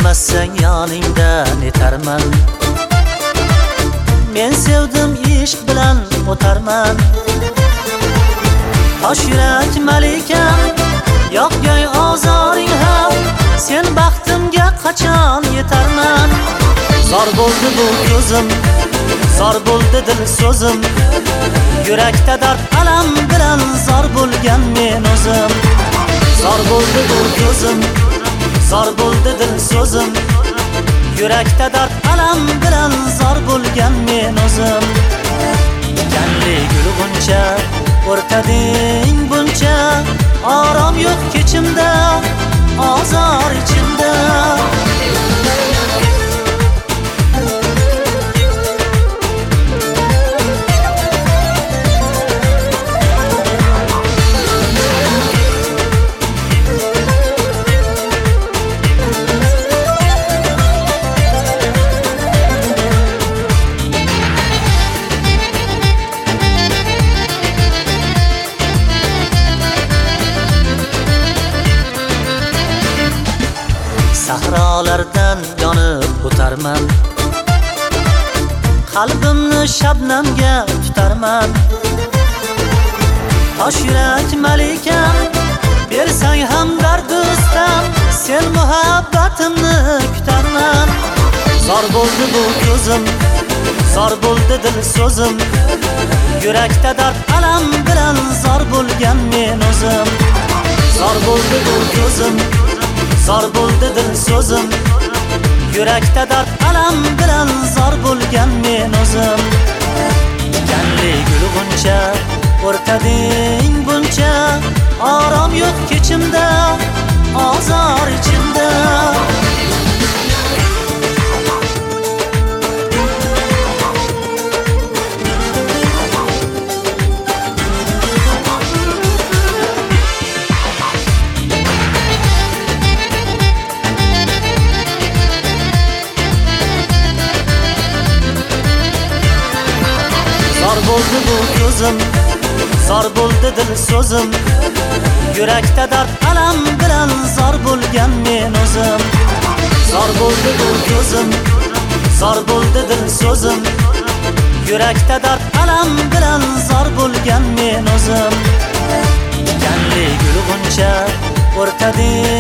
Kelmassan yoningdan netarman. Men sevdim ishq bilan o'tarman. Tosh yurak malikam, yo'qgoy ozoring ham, sen baxtimga qachon yetarman. Zor bo'ldi bu ko'zim, zor bo'ldi dil so'zim, yurakda dard alam bilan zor bo'lgan men o'zim. Zor bo'ldi bu ko'zim, zor bo'ldi dil so'zim, yurakda dard alam bilan zor bo'lgan men o'zim. Tikanli gul buncha, o'rtading buncha, orom yo'q kechimda, ozor ichimda. Sahrolardan yonib o'tarman, qalbimni shabnamga tutarman. Tosh yurak malikam, bersang ham dard do'stam, sen muhabbatimni kutarman. Zor bo'ldi bu ko'zim, zor bo'ldi dil so'zim, yurakda dard alam bilan zor bo'lgan men o'zim. Zor bo'ldi bu ko'zim, zor bo'ldi dil so'zim, yurakda dard alam bilan zor bo'lgan men o'zim. Tikanli gul buncha, o'rtading buncha, orom yo'q kechimda, ozor ichimda. Zor bo'ldi bu ko'zim, zor bo'ldi dil so'zim, yurakda dard alam bilan zor bo'lgan men o'zim. Zor bo'ldi bu ko'zim, zor bo'ldi dil so'zim, yurakda dard alam bilan zor bo'lgan men o'zim. Tikanli gul buncha, o'rtading